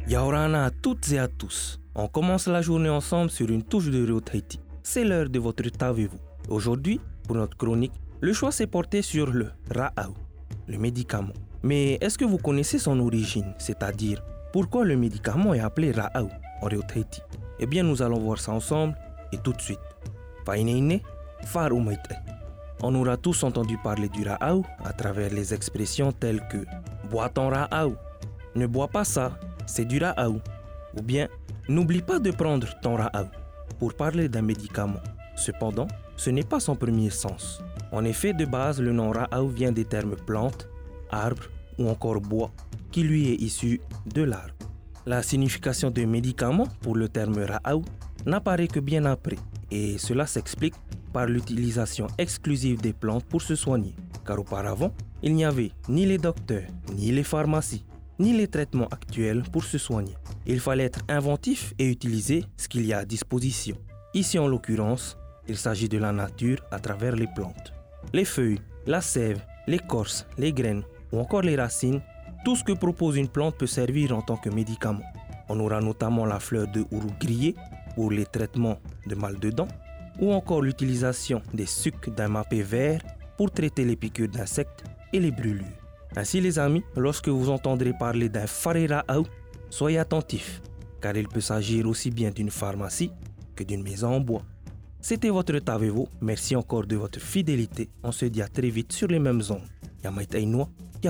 Yaorana à toutes et à tous. On commence la journée ensemble sur une touche de Rio Tahiti. C'est l'heure de votre Tavez-vous. Aujourd'hui, pour notre chronique, le choix s'est porté sur le Ra'au, le médicament. Mais est-ce que vous connaissez son origine, c'est-à-dire pourquoi le médicament est appelé Ra'au en Rio Tahiti? Eh bien, nous allons voir ça ensemble et tout de suite. Fa'ineine, far umaite. On aura tous entendu parler du Ra'au à travers les expressions telles que « bois ton Ra'au »,« ne bois pas ça, c'est du Ra'au » ou bien « n'oublie pas de prendre ton Ra'au » pour parler d'un médicament. Cependant, ce n'est pas son premier sens. En effet, de base, le nom Ra'au vient des termes plante, arbre ou encore bois, qui lui est issu de l'arbre. La signification de médicament pour le terme Ra'au n'apparaît que bien après, et cela s'explique par l'utilisation exclusive des plantes pour se soigner. Car auparavant, il n'y avait ni les docteurs, ni les pharmacies, ni les traitements actuels pour se soigner. Il fallait être inventif et utiliser ce qu'il y a à disposition. Ici, en l'occurrence, il s'agit de la nature à travers les plantes. Les feuilles, la sève, l'écorce, les graines ou encore les racines, tout ce que propose une plante peut servir en tant que médicament. On aura notamment la fleur de ourou grillée pour les traitements de mal de dents ou encore l'utilisation des sucs d'un mapé vert pour traiter les piqûres d'insectes et les brûlures. Ainsi les amis, lorsque vous entendrez parler d'un Fare Ra'au, soyez attentifs, car il peut s'agir aussi bien d'une pharmacie que d'une maison en bois. C'était votre Tavez-vous, merci encore de votre fidélité, on se dit à très vite sur les mêmes ondes. Yamaita Inua.